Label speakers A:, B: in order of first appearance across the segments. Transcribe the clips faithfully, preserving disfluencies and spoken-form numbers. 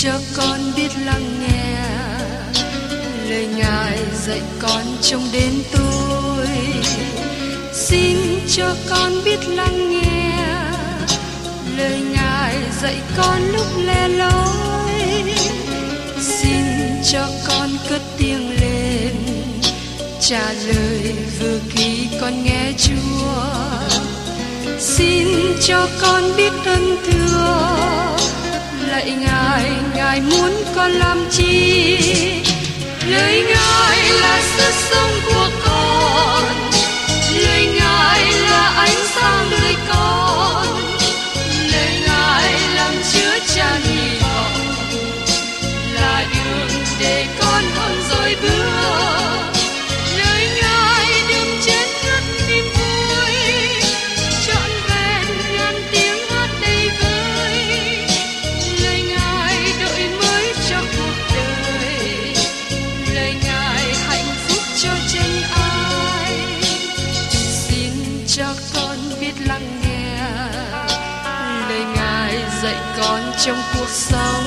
A: cho con biết lắng nghe lời Ngài dạy con trong đêm tối. Xin cho con biết lắng nghe lời Ngài dạy con lúc lẻ loi. Xin cho con cất tiếng lên trả lời vừa khi con nghe Chúa. Xin cho con biết ơn thưa lạy Ngài, Ngài muốn con làm chi? Lời Ngài là sức sống của con, lời Ngài là ánh sáng đời con, lời Ngài làm chứa chan hy vọng, là đường để con hơn rồi bước. Lời Ngài đừng chết ngất niềm vui, trọn vẹn ngàn tiếng hát đầy vơi. Lời Ngài đổi mới cho cuộc đời, lời Ngài hạnh phúc cho chân ai. Xin cho con biết lắng nghe lời Ngài dạy con trong cuộc sống.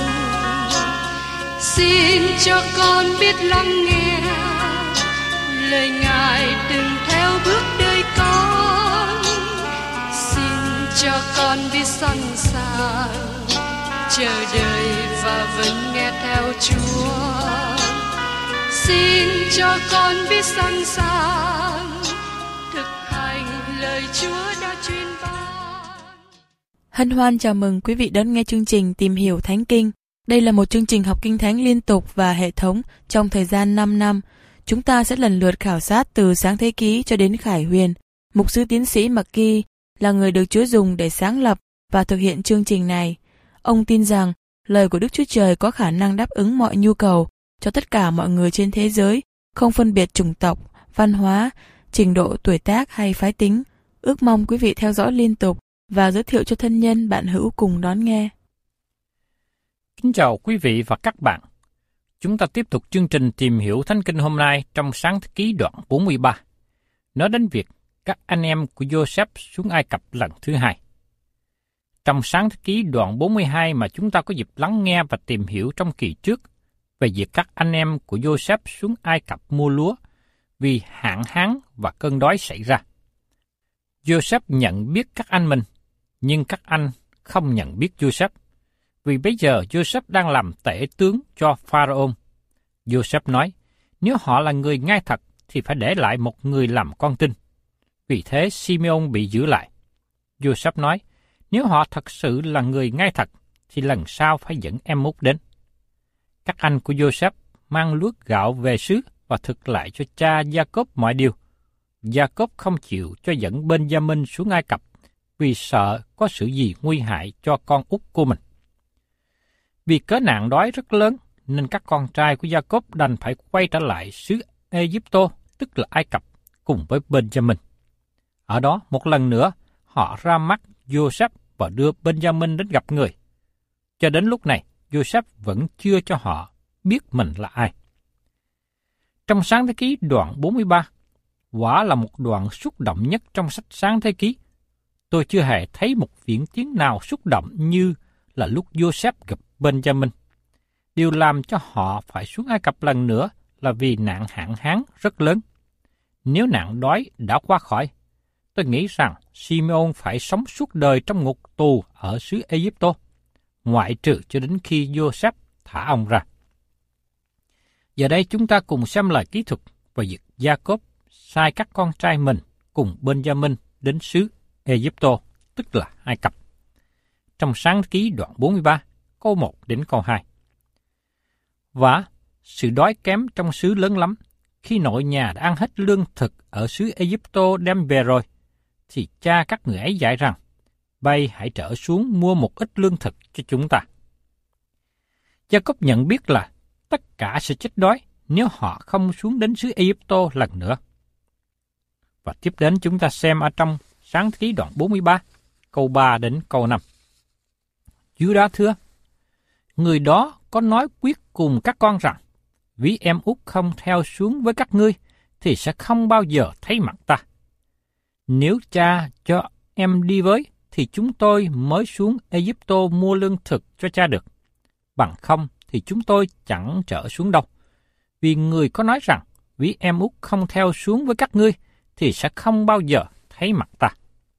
A: Xin cho con biết lắng nghe lời Ngài từng theo bước đời con. Xin cho con biết sẵn sàng chờ đợi và vẫn nghe theo Chúa. Xin cho con biết sẵn sàng thực hành lời Chúa đã truyền ban.
B: Hân hoan chào mừng quý vị đón nghe chương trình Tìm hiểu Thánh Kinh. Đây là một chương trình học Kinh Thánh liên tục và hệ thống trong thời gian năm năm. Chúng ta sẽ lần lượt khảo sát từ Sáng Thế Ký cho đến Khải Huyền. Mục sư tiến sĩ McGee là người được Chúa dùng để sáng lập và thực hiện chương trình này. Ông tin rằng lời của Đức Chúa Trời có khả năng đáp ứng mọi nhu cầu cho tất cả mọi người trên thế giới, không phân biệt chủng tộc, văn hóa, trình độ tuổi tác hay phái tính. Ước mong quý vị theo dõi liên tục và giới thiệu cho thân nhân bạn hữu cùng đón nghe.
C: Kính chào quý vị và các bạn. Chúng ta tiếp tục chương trình Tìm hiểu Thánh Kinh hôm nay trong Sáng Thế Ký đoạn bốn mươi ba. Nói đến việc các anh em của Joseph xuống Ai Cập lần thứ hai. Trong Sáng Thế Ký đoạn bốn mươi hai mà chúng ta có dịp lắng nghe và tìm hiểu trong kỳ trước về việc các anh em của Joseph xuống Ai Cập mua lúa vì hạn hán và cơn đói xảy ra. Joseph nhận biết các anh mình, nhưng các anh không nhận biết Joseph. Vì bây giờ Joseph đang làm tể tướng cho Pharaoh. Joseph nói, nếu họ là người ngay thật thì phải để lại một người làm con tin. Vì thế Simeon bị giữ lại. Joseph nói, nếu họ thật sự là người ngay thật thì lần sau phải dẫn em út đến. Các anh của Joseph mang lúa gạo về xứ và thực lại cho cha Jacob mọi điều. Jacob không chịu cho dẫn Benjamin xuống Ai Cập vì sợ có sự gì nguy hại cho con út của mình. Vì cớ nạn đói rất lớn, nên các con trai của Jacob đành phải quay trở lại xứ Ai-cập, tức là Ai Cập, cùng với Benjamin. Ở đó, một lần nữa, họ ra mắt Joseph và đưa Benjamin đến gặp người. Cho đến lúc này, Joseph vẫn chưa cho họ biết mình là ai. Trong Sáng Thế Ký đoạn bốn mươi ba, quả là một đoạn xúc động nhất trong sách Sáng Thế Ký. Tôi chưa hề thấy một viễn tiến nào xúc động như là lúc Joseph gặp Benjamin. Điều làm cho họ phải xuống Ai Cập lần nữa là vì nạn hạn hán rất lớn. Nếu nạn đói đã qua khỏi, tôi nghĩ rằng Simeon phải sống suốt đời trong ngục tù ở xứ Ai-cập, ngoại trừ cho đến khi Joseph thả ông ra. Giờ đây chúng ta cùng xem lời kỹ thuật về việc Jacob sai các con trai mình cùng Benjamin đến xứ Ai-cập, tức là Ai Cập. Trong Sáng Ký đoạn bốn mươi ba, câu một đến câu hai. Và sự đói kém trong xứ lớn lắm, khi nội nhà đã ăn hết lương thực ở xứ Ai-cập đem về rồi, thì cha các người ấy dạy rằng, bay hãy trở xuống mua một ít lương thực cho chúng ta. Jacob nhận biết là tất cả sẽ chết đói nếu họ không xuống đến xứ Ai-cập lần nữa. Và tiếp đến chúng ta xem ở trong Sáng Ký đoạn bốn mươi ba, câu ba đến câu năm. Judah thưa, người đó có nói quyết cùng các con rằng, ví em út không theo xuống với các ngươi, thì sẽ không bao giờ thấy mặt ta. Nếu cha cho em đi với, thì chúng tôi mới xuống Ai-cập mua lương thực cho cha được. bằng không thì chúng tôi chẳng trở xuống đâu. Vì người có nói rằng, vì em út không theo xuống với các ngươi, thì sẽ không bao giờ thấy mặt ta.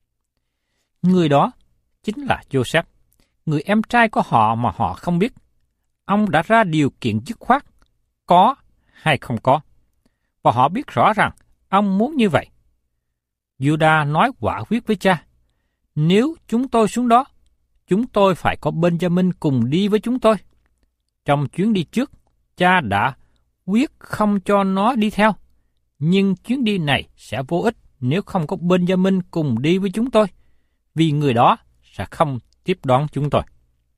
C: Người đó chính là Joseph, người em trai của họ mà họ không biết. Ông đã ra điều kiện dứt khoát, có hay không có. Và họ biết rõ rằng ông muốn như vậy. Judah nói quả quyết với cha, nếu chúng tôi xuống đó, chúng tôi phải có Benjamin cùng đi với chúng tôi. Trong chuyến đi trước, cha đã quyết không cho nó đi theo, nhưng chuyến đi này sẽ vô ích nếu không có Benjamin cùng đi với chúng tôi, vì người đó sẽ không tiếp đón chúng tôi.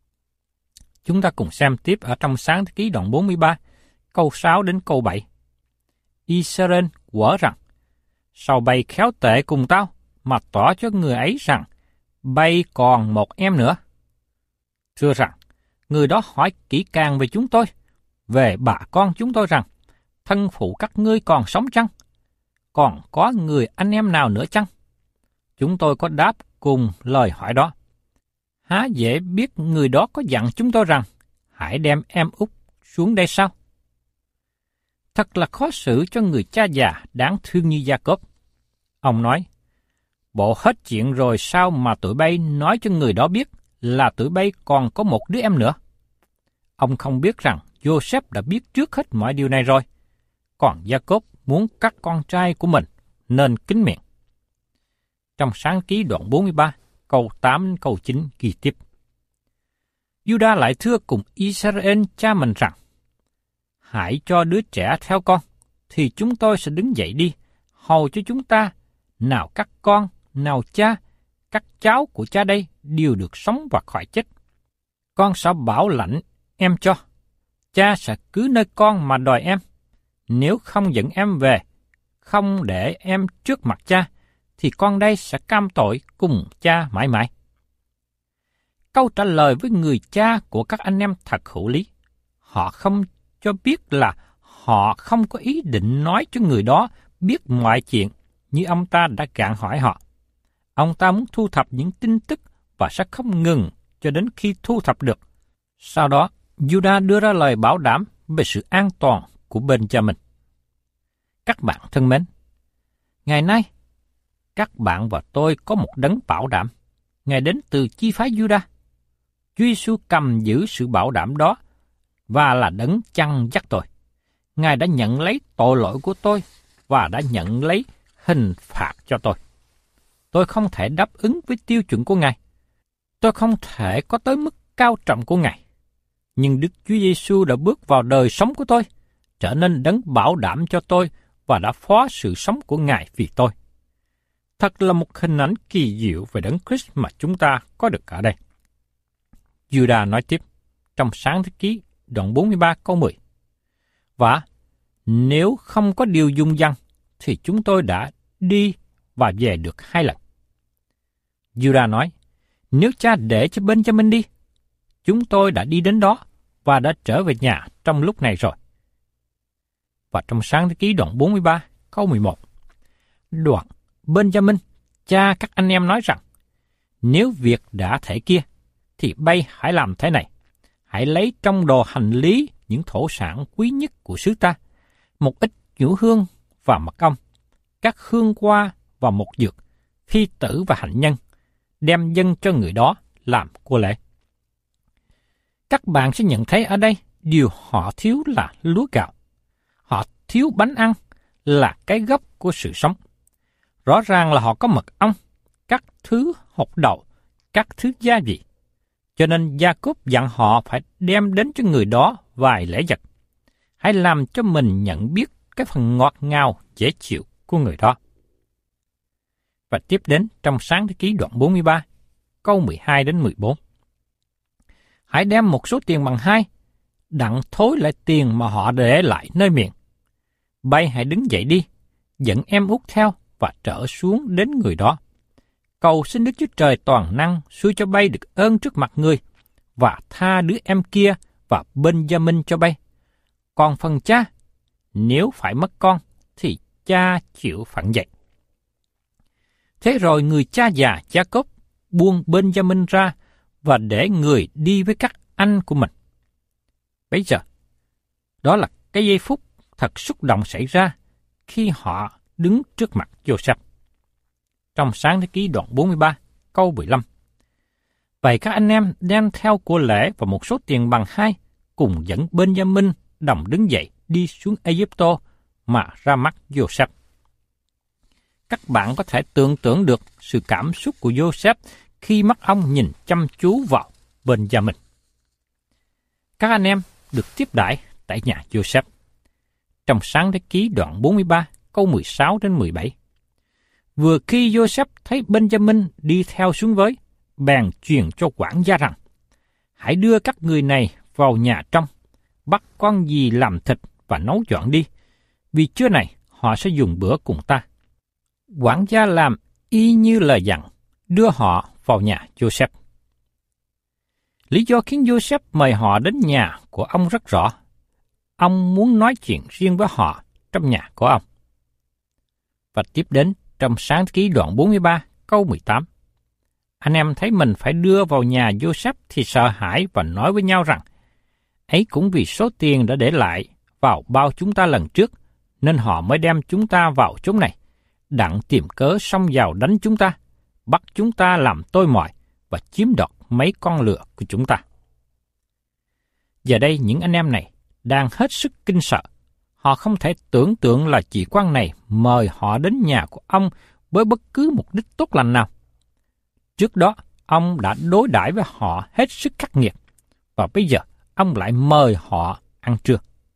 C: Chúng ta cùng xem tiếp ở trong Sáng thế ký đoạn bốn mươi ba, câu sáu đến câu bảy. Israel quở rằng, sao bay khéo tệ cùng tao, mà tỏ cho người ấy rằng, bay còn một em nữa. Thưa rằng, người đó hỏi kỹ càng về chúng tôi, về bà con chúng tôi rằng, thân phụ các ngươi còn sống chăng? Còn có người anh em nào nữa chăng? Chúng tôi có đáp cùng lời hỏi đó. Há dễ biết người đó có dặn chúng tôi rằng, hãy đem em út xuống đây sao? Thật là khó xử cho người cha già đáng thương như Gia-cốp. Ông nói, bộ hết chuyện rồi sao mà tụi bay nói cho người đó biết là tụi bay còn có một đứa em nữa? Ông không biết rằng Joseph đã biết trước hết mọi điều này rồi, còn Gia-cốp muốn cắt con trai của mình nên kín miệng. Trong Sáng ký đoạn bốn mươi ba, câu tám đến câu chín ghi tiếp. Judah lại thưa cùng Israel cha mình rằng, hãy cho đứa trẻ theo con, thì chúng tôi sẽ đứng dậy đi, hầu cho chúng ta, nào các con, nào cha, các cháu của cha đây đều được sống và khỏi chết. Con sẽ bảo lãnh em cho, cha sẽ cứ nơi con mà đòi em. Nếu không dẫn em về, không để em trước mặt cha, thì con đây sẽ cam tội cùng cha mãi mãi. Câu trả lời với người cha của các anh em thật hữu lý. Họ không cho biết là họ không có ý định nói cho người đó biết mọi chuyện như ông ta đã gạn hỏi họ. Ông ta muốn thu thập những tin tức và sẽ không ngừng cho đến khi thu thập được. Sau đó, Judah đưa ra lời bảo đảm về sự an toàn của Benjamin. Các bạn thân mến, ngày nay, các bạn và tôi có một đấng bảo đảm. Ngài đến từ chi phái Judah. Chúa Giêsu cầm giữ sự bảo đảm đó và là đấng chăn dắt tôi. Ngài đã nhận lấy tội lỗi của tôi và đã nhận lấy hình phạt cho tôi. Tôi không thể đáp ứng với tiêu chuẩn của Ngài. Tôi không thể có tới mức cao trọng của Ngài. Nhưng Đức Chúa Giêsu đã bước vào đời sống của tôi, trở nên đấng bảo đảm cho tôi và đã phó sự sống của Ngài vì tôi. Thật là một hình ảnh kỳ diệu về đấng Christ mà chúng ta có được ở đây. Judah nói tiếp trong Sáng thế ký đoạn bốn mươi ba câu mười. Và nếu không có điều dung dăng, thì chúng tôi đã đi và về được hai lần. Judah nói, nếu cha để cho Benjamin đi, chúng tôi đã đi đến đó và đã trở về nhà trong lúc này rồi. Và trong Sáng thế ký đoạn bốn mươi ba câu mười một. Đoạn Benjamin, cha các anh em nói rằng, nếu việc đã thể kia, thì bay hãy làm thế này. Hãy lấy trong đồ hành lý những thổ sản quý nhất của xứ ta, một ít nhũ hương và mật ong, các hương hoa và một dược, phi tử và hạnh nhân, đem dâng cho người đó làm của lễ. Các bạn sẽ nhận thấy ở đây, điều họ thiếu là lúa gạo. Họ thiếu bánh ăn, là cái gốc của sự sống. Rõ ràng là họ có mật ong, các thứ hột đậu, các thứ gia vị. Cho nên Gia-cốp dặn họ phải đem đến cho người đó vài lễ vật. Hãy làm cho mình nhận biết cái phần ngọt ngào, dễ chịu của người đó. Và tiếp đến trong Sáng thế ký đoạn bốn mươi ba, câu mười hai đến mười bốn. Hãy đem một số tiền bằng hai, đặng thối lại tiền mà họ để lại nơi miệng. Bay hãy đứng dậy đi, dẫn em út theo và trở xuống đến người đó. Cầu xin Đức Chúa Trời toàn năng xui cho bay được ơn trước mặt người, và tha đứa em kia và Benjamin cho bay. Còn phần cha, nếu phải mất con, thì cha chịu phận vậy. Thế rồi người cha già Gia-cốp buông Benjamin ra và để người đi với các anh của mình. Bấy giờ, đó là cái giây phút thật xúc động xảy ra khi họ đứng trước mặt Joseph. Trong Sáng Thế Ký đoạn bốn mươi ba, câu mười lăm. Vậy các anh em đem theo của lễ và một số tiền bằng hai, cùng dẫn Benjamin đồng đứng dậy đi xuống Ai-cập mà ra mắt Joseph. Các bạn có thể tưởng tượng được sự cảm xúc của Joseph khi mắt ông nhìn chăm chú vào Benjamin. Các anh em được tiếp đãi tại nhà Joseph. Trong Sáng Thế Ký đoạn bốn mươi ba, câu mười sáu đến mười bảy. Vừa khi Joseph thấy Benjamin đi theo xuống với, bèn truyền cho quản gia rằng, hãy đưa các người này vào nhà trong, bắt con gì làm thịt và nấu dọn đi, vì trưa này họ sẽ dùng bữa cùng ta. Quản gia làm y như lời dặn, đưa họ vào nhà Joseph. Lý do khiến Joseph mời họ đến nhà của ông rất rõ. Ông muốn nói chuyện riêng với họ trong nhà của ông. Và tiếp đến trong Sáng Thế Ký đoạn bốn mươi ba, câu mười tám. Anh em thấy mình phải đưa vào nhà Joseph thì sợ hãi và nói với nhau rằng, ấy cũng vì số tiền đã để lại vào bao chúng ta lần trước, nên họ mới đem chúng ta vào chốn này, đặng tìm cớ xông vào đánh chúng ta, bắt chúng ta làm tôi mọi và chiếm đoạt mấy con lừa của chúng ta. Giờ đây những anh em này đang hết sức kinh sợ. Họ không thể tưởng tượng là chị quan này mời họ đến nhà của ông với bất cứ mục đích tốt lành nào. Trước đó, ông đã đối đãi với họ hết sức khắc nghiệt, và bây giờ ông lại mời họ ăn trưa.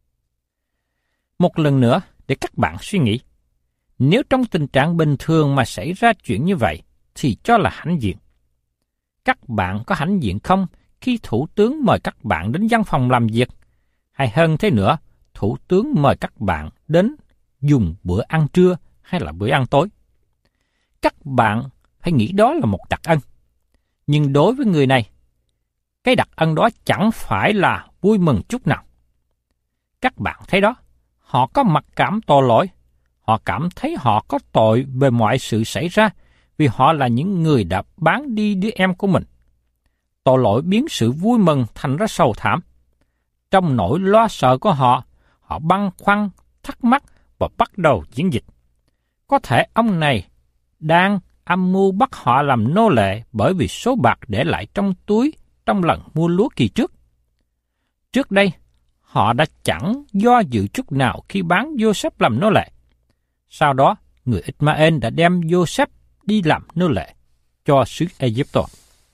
C: Một lần nữa, để các bạn suy nghĩ, nếu trong tình trạng bình thường mà xảy ra chuyện như vậy, thì cho là hãnh diện. Các bạn có hãnh diện không khi thủ tướng mời các bạn đến văn phòng làm việc? Hay hơn thế nữa, thủ tướng mời các bạn đến dùng bữa ăn trưa hay là bữa ăn tối? Các bạn phải nghĩ đó là một đặc ân. Nhưng đối với người này, cái đặc ân đó chẳng phải là vui mừng chút nào. Các bạn thấy đó, họ có mặc cảm tội lỗi. Họ cảm thấy họ có tội về mọi sự xảy ra vì họ là những người đã bán đi đứa em của mình. Tội lỗi biến sự vui mừng thành ra sầu thảm. Trong nỗi lo sợ của họ, họ băn khoăn, thắc mắc và bắt đầu chiến dịch. Có thể ông này đang âm mưu bắt họ làm nô lệ bởi vì số bạc để lại trong túi trong lần mua lúa kỳ trước. Trước đây, họ đã chẳng do dự chút nào khi bán Joseph làm nô lệ. Sau đó, người Ishmael đã đem Joseph đi làm nô lệ cho xứ Ai-cập.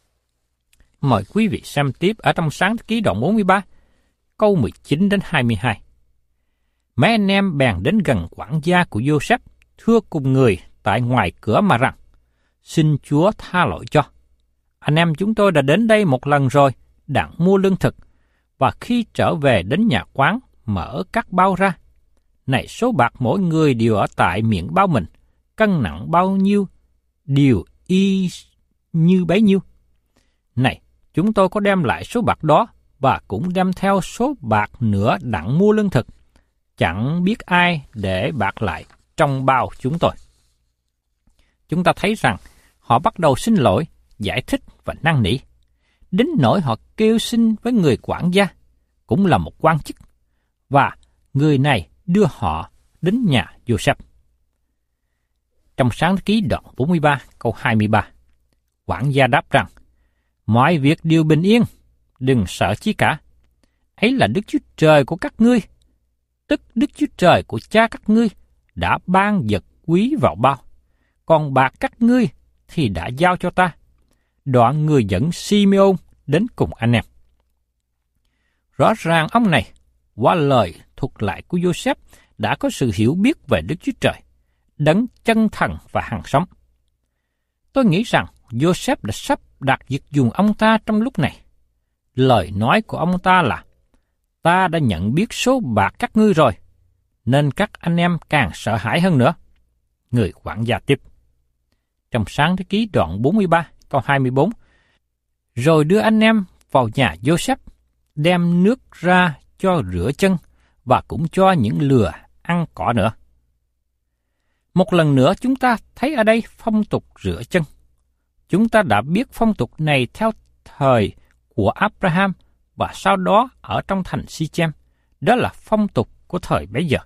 C: Mời quý vị xem tiếp ở trong Sáng Thế Ký đoạn bốn mươi ba, câu mười chín đến hai mươi hai. Mấy anh em bèn đến gần quản gia của Joseph, thưa cùng người tại ngoài cửa mà rằng, xin Chúa tha lỗi cho. Anh em chúng tôi đã đến đây một lần rồi, đặng mua lương thực, và khi trở về đến nhà quán, mở các bao ra. Này số bạc mỗi người đều ở tại miệng bao mình, cân nặng bao nhiêu, đều y như bấy nhiêu. Này, chúng tôi có đem lại số bạc đó, và cũng đem theo số bạc nữa đặng mua lương thực. Chẳng biết ai để bạc lại trong bao chúng tôi. Chúng ta thấy rằng họ bắt đầu xin lỗi, giải thích và năn nỉ. Đến nỗi họ kêu xin với người quản gia, cũng là một quan chức, và người này đưa họ đến nhà Joseph. Trong Sáng Thế Ký đoạn bốn mươi ba, câu hai mươi ba, quản gia đáp rằng, mọi việc đều bình yên, đừng sợ chi cả. Ấy là Đức Chúa Trời của các ngươi, tức Đức Chúa Trời của cha các ngươi, đã ban vật quý vào bao, còn bạc các ngươi thì đã giao cho ta. Đoạn người dẫn Simeon đến cùng anh em. Rõ ràng ông này, qua lời thuật lại của Joseph, đã có sự hiểu biết về Đức Chúa Trời, đấng chân thần và hằng sống. Tôi nghĩ rằng Joseph đã sắp đặt việc dùng ông ta trong lúc này. Lời nói của ông ta là, ta đã nhận biết số bạc các ngươi rồi, nên các anh em càng sợ hãi hơn nữa. Người quản gia tiếp. Trong Sáng Thế Ký đoạn bốn mươi ba, câu hai mươi bốn, rồi đưa anh em vào nhà Joseph, đem nước ra cho rửa chân, và cũng cho những lừa ăn cỏ nữa. Một lần nữa chúng ta thấy ở đây phong tục rửa chân. Chúng ta đã biết phong tục này theo thời của Abraham và sau đó ở trong thành Sichem. Đó là phong tục của thời bấy giờ.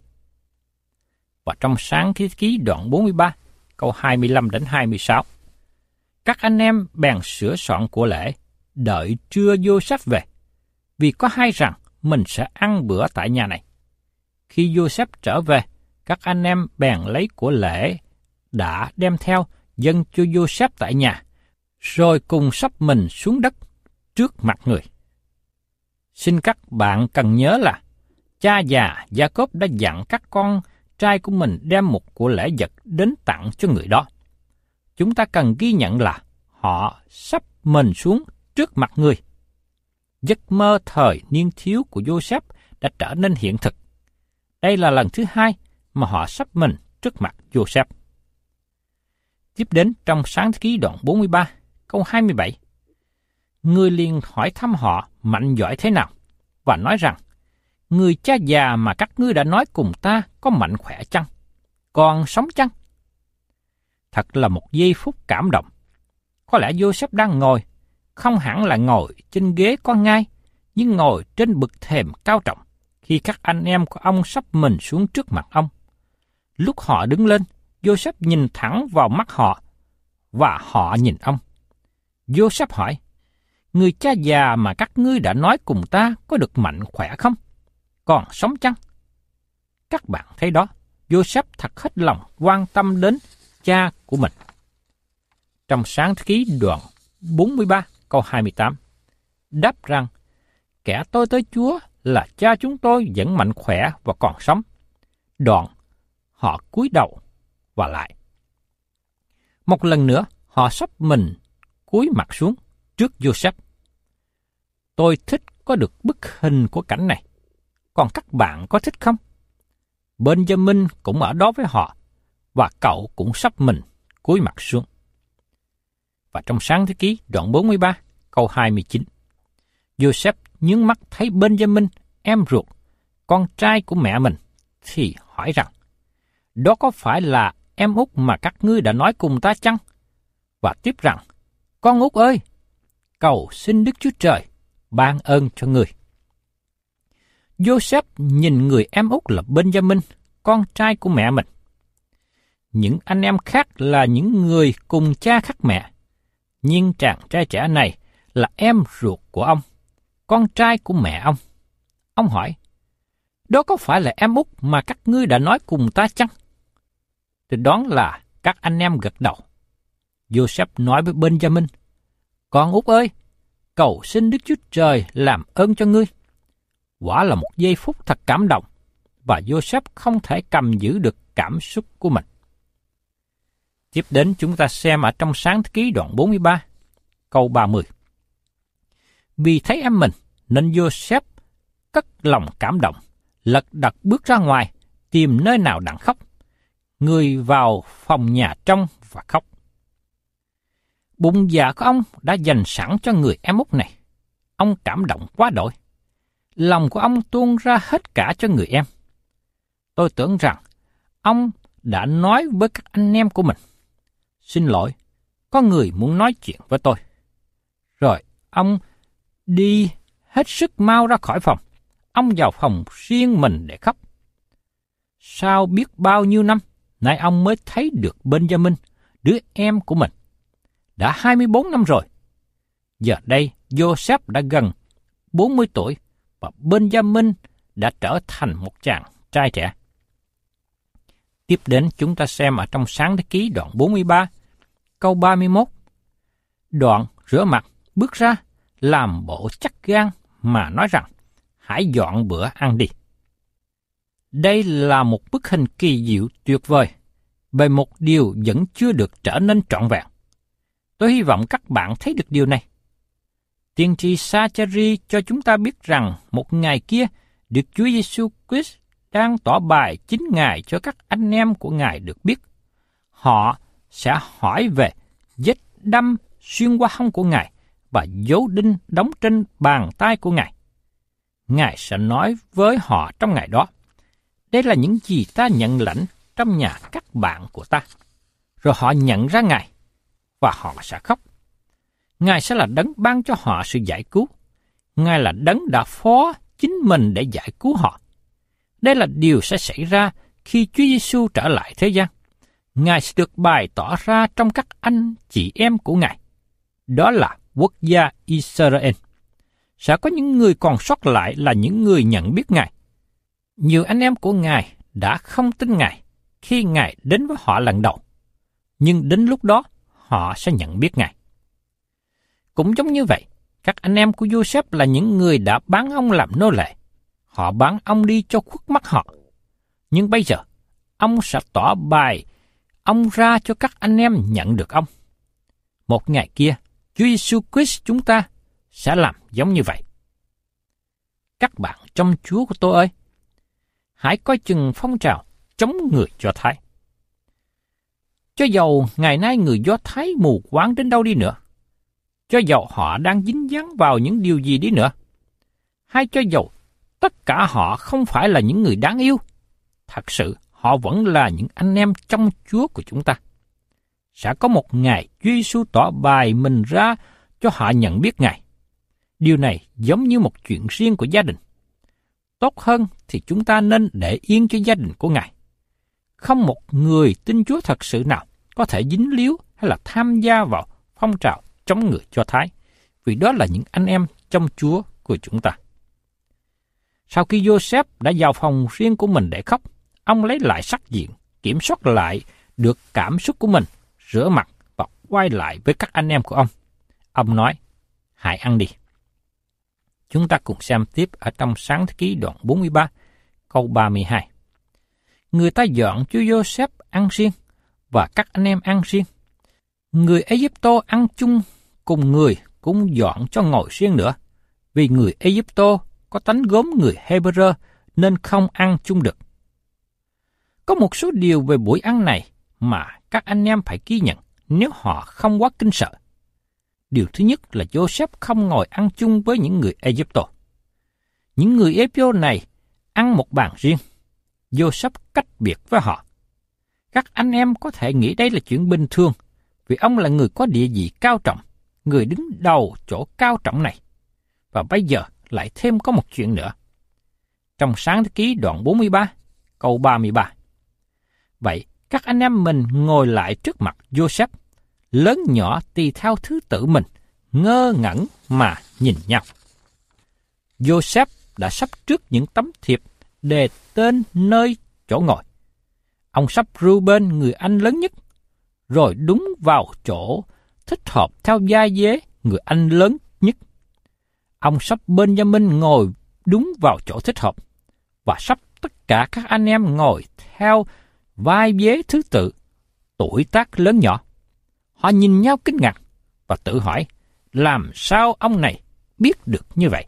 C: Và trong Sáng Thế Ký đoạn bốn mươi ba, câu hai mươi lăm đến hai mươi sáu, các anh em bèn sửa soạn của lễ, đợi trưa Giô-sép về, vì có hay rằng mình sẽ ăn bữa tại nhà này. Khi Giô-sép trở về, các anh em bèn lấy của lễ đã đem theo, dâng cho Giô-sép tại nhà, rồi cùng sắp mình xuống đất trước mặt người. Xin các bạn cần nhớ là cha già Gia-cốp đã dặn các con trai của mình đem một của lễ vật đến tặng cho người đó. Chúng ta cần ghi nhận là họ sắp mình xuống trước mặt người. Giấc mơ thời niên thiếu của Giô-sép đã trở nên hiện thực. Đây là lần thứ hai mà họ sắp mình trước mặt Giô-sép. Tiếp đến trong Sáng Thế Ký đoạn bốn mươi ba, câu hai mươi bảy. Người liền hỏi thăm họ mạnh giỏi thế nào, và nói rằng, người cha già mà các ngươi đã nói cùng ta có mạnh khỏe chăng? Còn sống chăng? Thật là một giây phút cảm động. Có lẽ Giô-sép đang ngồi, không hẳn là ngồi trên ghế có ngai, nhưng ngồi trên bậc thềm cao trọng, khi các anh em của ông sắp mình xuống trước mặt ông. Lúc họ đứng lên, Giô-sép nhìn thẳng vào mắt họ, và họ nhìn ông. Giô-sép hỏi, người cha già mà các ngươi đã nói cùng ta có được mạnh khỏe không? Còn sống chăng? Các bạn thấy đó, Giô-sép thật hết lòng quan tâm đến cha của mình. Trong Sáng Thế Ký đoạn bốn mươi ba, câu hai mươi tám, đáp rằng, kẻ tôi tới Chúa là cha chúng tôi vẫn mạnh khỏe và còn sống. Đoạn, họ cúi đầu và lại. Một lần nữa, họ sắp mình cúi mặt xuống trước Giô-sép. Tôi thích có được bức hình của cảnh này. Còn các bạn có thích không? Benjamin cũng ở đó với họ, và cậu cũng sắp mình cúi mặt xuống. Và trong Sáng Thế Ký đoạn bốn mươi ba, câu hai mươi chín, Giô-sép nhướng mắt thấy Benjamin, em ruột, con trai của mẹ mình, thì hỏi rằng, đó có phải là em út mà các ngươi đã nói cùng ta chăng? Và tiếp rằng, con út ơi, cầu xin Đức Chúa Trời ban ơn cho người. Giô-sép nhìn người em út là Benjamin, con trai của mẹ mình. Những anh em khác là những người cùng cha khác mẹ, nhưng chàng trai trẻ này là em ruột của ông, con trai của mẹ ông. Ông hỏi, đó có phải là em út mà các ngươi đã nói cùng ta chăng? Tôi đoán là các anh em gật đầu. Giô-sép nói với Benjamin, con út ơi, cầu xin Đức Chúa Trời làm ơn cho ngươi. Quả là một giây phút thật cảm động, và Giô-sép không thể cầm giữ được cảm xúc của mình. Tiếp đến chúng ta xem ở trong Sáng Thế Ký đoạn bốn mươi ba, câu ba mươi. Vì thấy em mình, nên Giô-sép cất lòng cảm động, lật đật bước ra ngoài, tìm nơi nào đặng khóc. Người vào phòng nhà trong và khóc. Bụng dạ của ông đã dành sẵn cho người em út này. Ông cảm động quá đổi. Lòng của ông tuôn ra hết cả cho người em. Tôi tưởng rằng ông đã nói với các anh em của mình, xin lỗi, có người muốn nói chuyện với tôi. Rồi ông đi hết sức mau ra khỏi phòng. Ông vào phòng riêng mình để khóc. Sau biết bao nhiêu năm, nay ông mới thấy được Benjamin, đứa em của mình. Đã hai mươi bốn năm rồi. Giờ đây, Giô-sép đã gần bốn mươi tuổi, và Benjamin đã trở thành một chàng trai trẻ. Tiếp đến chúng ta xem ở trong Sáng Thế Ký đoạn bốn mươi ba, câu ba mươi mốt. Đoạn rửa mặt, bước ra, làm bộ chắc gan mà nói rằng, hãy dọn bữa ăn đi. Đây là một bức hình kỳ diệu tuyệt vời, về một điều vẫn chưa được trở nên trọn vẹn. Tôi hy vọng các bạn thấy được điều này. Tiên tri Sa-cha-ri cho chúng ta biết rằng một ngày kia, Đức Chúa Giêsu Christ đang tỏ bài chính Ngài cho các anh em của Ngài được biết. Họ sẽ hỏi về vết đâm xuyên qua hông của Ngài và dấu đinh đóng trên bàn tay của Ngài. Ngài sẽ nói với họ trong ngày đó, đây là những gì ta nhận lãnh trong nhà các bạn của ta. Rồi họ nhận ra Ngài, và họ sẽ khóc. Ngài sẽ là đấng ban cho họ sự giải cứu. Ngài là đấng đã phó chính mình để giải cứu họ. Đây là điều sẽ xảy ra khi Chúa Giêsu trở lại thế gian. Ngài sẽ được bày tỏ ra trong các anh chị em của Ngài. Đó là quốc gia Israel. Sẽ có những người còn sót lại là những người nhận biết Ngài. Nhiều anh em của Ngài đã không tin Ngài khi Ngài đến với họ lần đầu. Nhưng đến lúc đó, họ sẽ nhận biết Ngài. Cũng giống như vậy, các anh em của Joseph là những người đã bán ông làm nô lệ. Họ bán ông đi cho khuất mắt họ. Nhưng bây giờ, ông sẽ tỏ bày ông ra cho các anh em nhận được ông. Một ngày kia, Chúa Giêsu Christ chúng ta sẽ làm giống như vậy. Các bạn trong Chúa của tôi ơi, hãy coi chừng phong trào chống người Do Thái. Cho dầu ngày nay người Do Thái mù quáng đến đâu đi nữa, cho dầu họ đang dính dáng vào những điều gì đi nữa, hay cho dầu tất cả họ không phải là những người đáng yêu, thật sự họ vẫn là những anh em trong Chúa của chúng ta. Sẽ có một ngày Chúa Giêsu tỏ bày mình ra cho họ nhận biết Ngài. Điều này giống như một chuyện riêng của gia đình. Tốt hơn thì chúng ta nên để yên cho gia đình của Ngài. Không một người tin Chúa thật sự nào có thể dính líu hay là tham gia vào phong trào chống người Do Thái, vì đó là những anh em trong Chúa của chúng ta. Sau khi Joseph đã vào phòng riêng của mình để khóc, ông lấy lại sắc diện, kiểm soát lại được cảm xúc của mình, rửa mặt và quay lại với các anh em của ông. Ông nói, hãy ăn đi. Chúng ta cùng xem tiếp ở trong Sáng Thế Ký đoạn bốn mươi ba, câu ba mươi hai. Người ta dọn cho Joseph ăn riêng, và các anh em ăn riêng. Người Ai-cập-tô ăn chung cùng người cũng dọn cho ngồi riêng nữa, vì người Ai-cập-tô có tánh gốm người Hebrew nên không ăn chung được. Có một số điều về buổi ăn này mà các anh em phải ghi nhận nếu họ không quá kinh sợ. Điều thứ nhất là Joseph không ngồi ăn chung với những người Ai-cập-tô. Những người Ai-cập-tô này ăn một bàn riêng. Joseph cách biệt với họ. Các anh em có thể nghĩ đây là chuyện bình thường, vì ông là người có địa vị cao trọng, người đứng đầu chỗ cao trọng này. Và bây giờ lại thêm có một chuyện nữa. Trong Sáng Thế Ký đoạn bốn mươi ba, câu ba mươi ba. Vậy, các anh em mình ngồi lại trước mặt Joseph, lớn nhỏ tùy theo thứ tự mình, ngơ ngẩn mà nhìn nhau. Joseph đã sắp trước những tấm thiệp đề tên nơi chỗ ngồi. Ông sắp Reuben, người anh lớn nhất, rồi đúng vào chỗ thích hợp theo gia dế người anh lớn nhất. Ông sắp Benjamin ngồi đúng vào chỗ thích hợp, và sắp tất cả các anh em ngồi theo vai vế thứ tự, tuổi tác lớn nhỏ. Họ nhìn nhau kinh ngạc và tự hỏi, làm sao ông này biết được như vậy?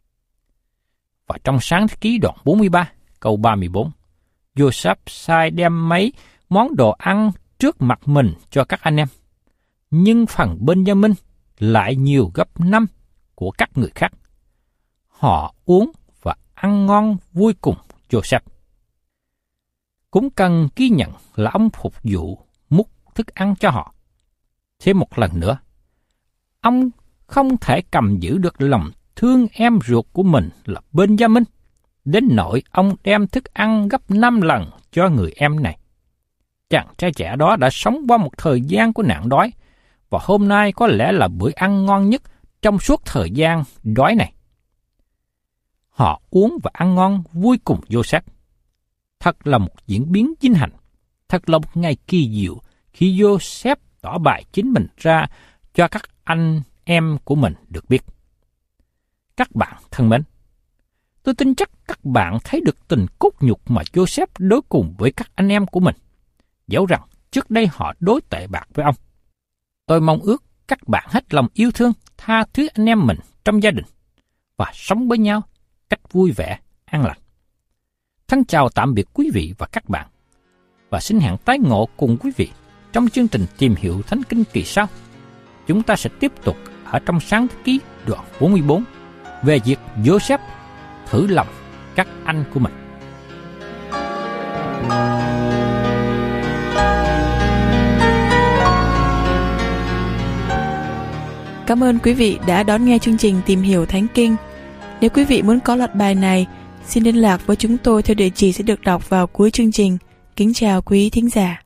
C: Và trong Sáng Thế Ký đoạn bốn mươi ba, câu ba mươi bốn, Joseph sai đem mấy món đồ ăn trước mặt mình cho các anh em, nhưng phần Benjamin lại nhiều gấp năm của các người khác. Họ uống và ăn ngon vui cùng Joseph. Cũng cần ghi nhận là ông phục vụ múc thức ăn cho họ. Thêm một lần nữa, ông không thể cầm giữ được lòng thương em ruột của mình là Benjamin, đến nỗi ông đem thức ăn gấp năm lần cho người em này. Chàng trai trẻ đó đã sống qua một thời gian của nạn đói, và hôm nay có lẽ là bữa ăn ngon nhất trong suốt thời gian đói này. Họ uống và ăn ngon vui cùng Joseph. Thật là một diễn biến vinh hạnh, thật là một ngày kỳ diệu khi Joseph tỏ bày chính mình ra cho các anh em của mình được biết. Các bạn thân mến, tôi tin chắc các bạn thấy được tình cốt nhục mà Joseph đối cùng với các anh em của mình, dẫu rằng trước đây họ đối tệ bạc với ông. Tôi mong ước các bạn hết lòng yêu thương, tha thứ anh em mình trong gia đình và sống với nhau cách vui vẻ, an lành. Thân chào tạm biệt quý vị và các bạn, và xin hẹn tái ngộ cùng quý vị trong chương trình Tìm Hiểu Thánh Kinh kỳ sau. Chúng ta sẽ tiếp tục ở trong Sáng Thế Ký đoạn bốn mươi bốn về việc Joseph thử lòng các anh của mình.
B: Cảm ơn quý vị đã đón nghe chương trình Tìm Hiểu Thánh Kinh. Nếu quý vị muốn có loạt bài này, xin liên lạc với chúng tôi theo địa chỉ sẽ được đọc vào cuối chương trình. Kính chào quý thính giả.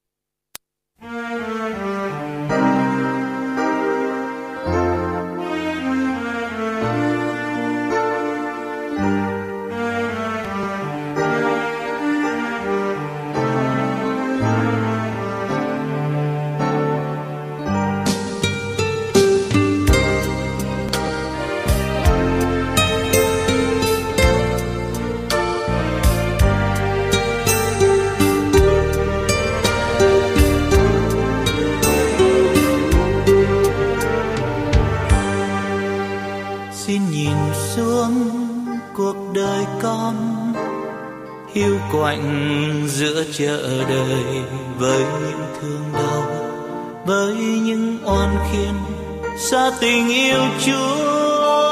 D: hiu quạnh giữa chợ đời, với những thương đau, với những oan khiên xa tình yêu Chúa.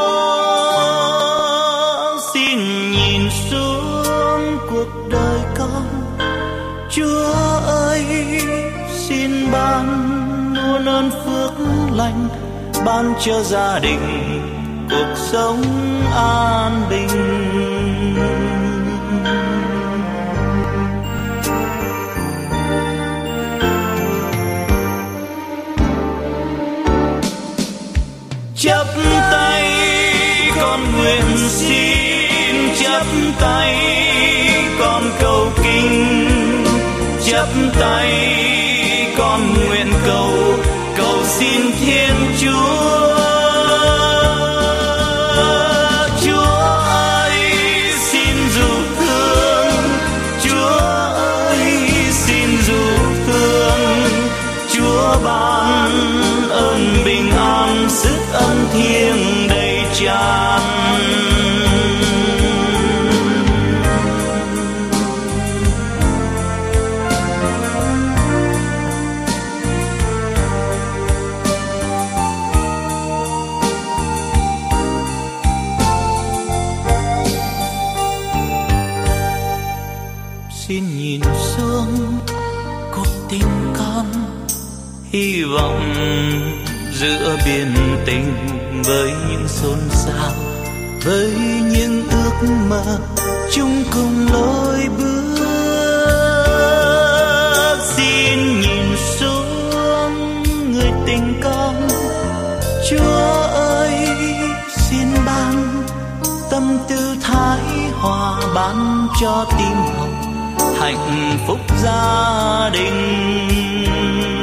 D: Xin nhìn xuống cuộc đời con, Chúa ơi, xin ban muôn ơn phước lành, ban cho gia đình cuộc sống an bình. Chắp tay con nguyện xin, chắp tay con cầu kinh, chắp tay con nguyện cầu, cầu xin Thiên Chúa. Chúa ơi xin dù thương, Chúa ơi xin dù thương, Chúa ban ơn bình an, sức ân thiêng đầy tràn. Xin nhìn xuống cuộc tình con, hy vọng giữa biển tình, với những xôn xao, với những ước mơ chung cùng lối bước. Xin nhìn xuống người tình con, Chúa ơi xin ban tâm tư thái hòa, ban cho tim hồng hạnh phúc gia đình.